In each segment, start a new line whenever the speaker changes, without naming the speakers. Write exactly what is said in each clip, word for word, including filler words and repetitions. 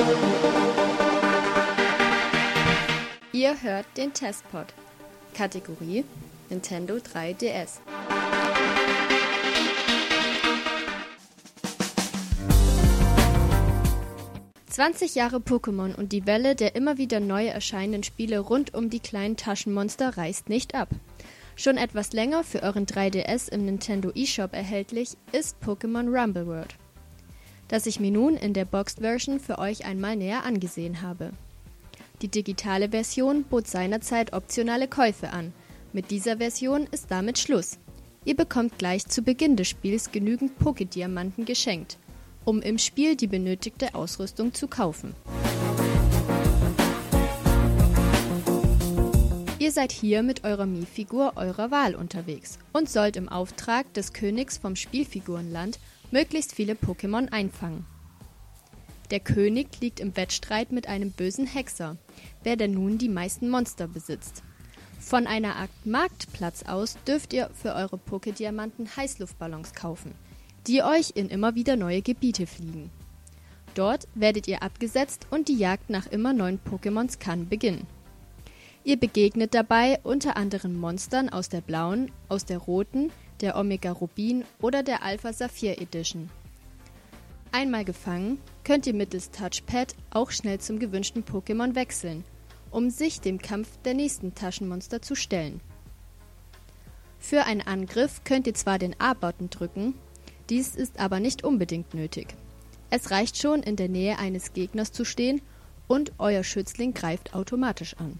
Ihr hört den Testpod. Kategorie Nintendo drei D S. zwanzig Jahre Pokémon und die Welle der immer wieder neu erscheinenden Spiele rund um die kleinen Taschenmonster reißt nicht ab. Schon etwas länger für euren drei D S im Nintendo eShop erhältlich ist Pokémon Rumble World, das ich mir nun in der Boxed-Version für euch einmal näher angesehen habe. Die digitale Version bot seinerzeit optionale Käufe an. Mit dieser Version ist damit Schluss. Ihr bekommt gleich zu Beginn des Spiels genügend Pokédiamanten geschenkt, um im Spiel die benötigte Ausrüstung zu kaufen. Ihr seid hier mit eurer Mii-Figur eurer Wahl unterwegs und sollt im Auftrag des Königs vom Spielfigurenland möglichst viele Pokémon einfangen. Der König liegt im Wettstreit mit einem bösen Hexer, wer denn nun die meisten Monster besitzt. Von einer Art Marktplatz aus dürft ihr für eure Pokédiamanten Heißluftballons kaufen, die euch in immer wieder neue Gebiete fliegen. Dort werdet ihr abgesetzt und die Jagd nach immer neuen Pokémons kann beginnen. Ihr begegnet dabei unter anderem Monstern aus der blauen, aus der roten, der Omega Rubin oder der Alpha Saphir Edition. Einmal gefangen, könnt ihr mittels Touchpad auch schnell zum gewünschten Pokémon wechseln, um sich dem Kampf der nächsten Taschenmonster zu stellen. Für einen Angriff könnt ihr zwar den A-Button drücken, dies ist aber nicht unbedingt nötig. Es reicht schon, in der Nähe eines Gegners zu stehen und euer Schützling greift automatisch an.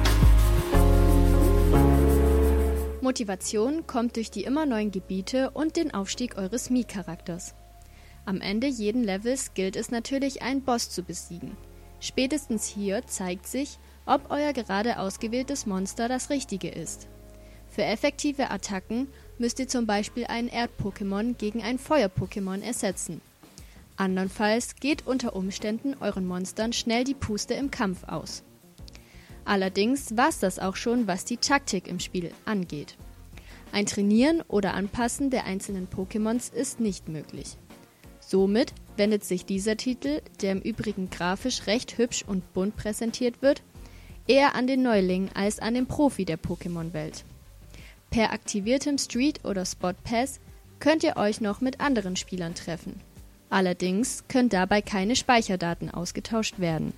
Motivation kommt durch die immer neuen Gebiete und den Aufstieg eures Mii-Charakters. Am Ende jeden Levels gilt es natürlich, einen Boss zu besiegen. Spätestens hier zeigt sich, ob euer gerade ausgewähltes Monster das richtige ist. Für effektive Attacken müsst ihr zum Beispiel einen Erd-Pokémon gegen ein Feuer-Pokémon ersetzen. Andernfalls geht unter Umständen euren Monstern schnell die Puste im Kampf aus. Allerdings war's das auch schon, was die Taktik im Spiel angeht. Ein Trainieren oder Anpassen der einzelnen Pokémons ist nicht möglich. Somit wendet sich dieser Titel, der im Übrigen grafisch recht hübsch und bunt präsentiert wird, eher an den Neuling als an den Profi der Pokémon-Welt. Per aktiviertem Street- oder Spot-Pass könnt ihr euch noch mit anderen Spielern treffen. Allerdings können dabei keine Speicherdaten ausgetauscht werden.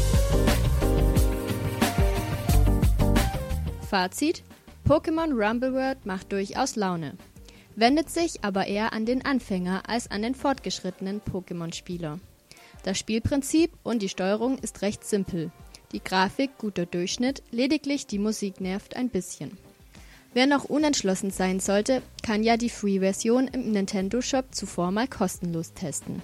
Fazit: Pokémon Rumble World macht durchaus Laune, wendet sich aber eher an den Anfänger als an den fortgeschrittenen Pokémon-Spieler. Das Spielprinzip und die Steuerung ist recht simpel. Die Grafik guter Durchschnitt, lediglich die Musik nervt ein bisschen. Wer noch unentschlossen sein sollte, kann ja die Free-Version im Nintendo-Shop zuvor mal kostenlos testen.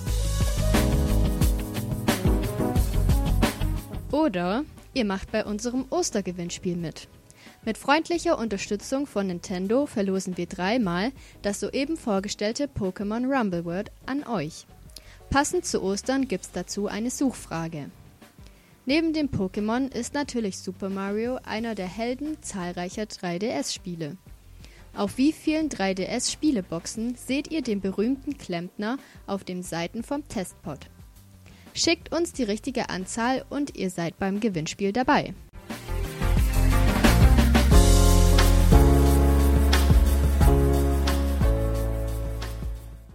Oder ihr macht bei unserem Ostergewinnspiel mit. Mit freundlicher Unterstützung von Nintendo verlosen wir dreimal das soeben vorgestellte Pokémon Rumble World an euch. Passend zu Ostern gibt's dazu eine Suchfrage. Neben dem Pokémon ist natürlich Super Mario einer der Helden zahlreicher drei D S-Spiele. Auf wie vielen drei D S-Spieleboxen seht ihr den berühmten Klempner auf den Seiten vom Testpod? Schickt uns die richtige Anzahl und ihr seid beim Gewinnspiel dabei.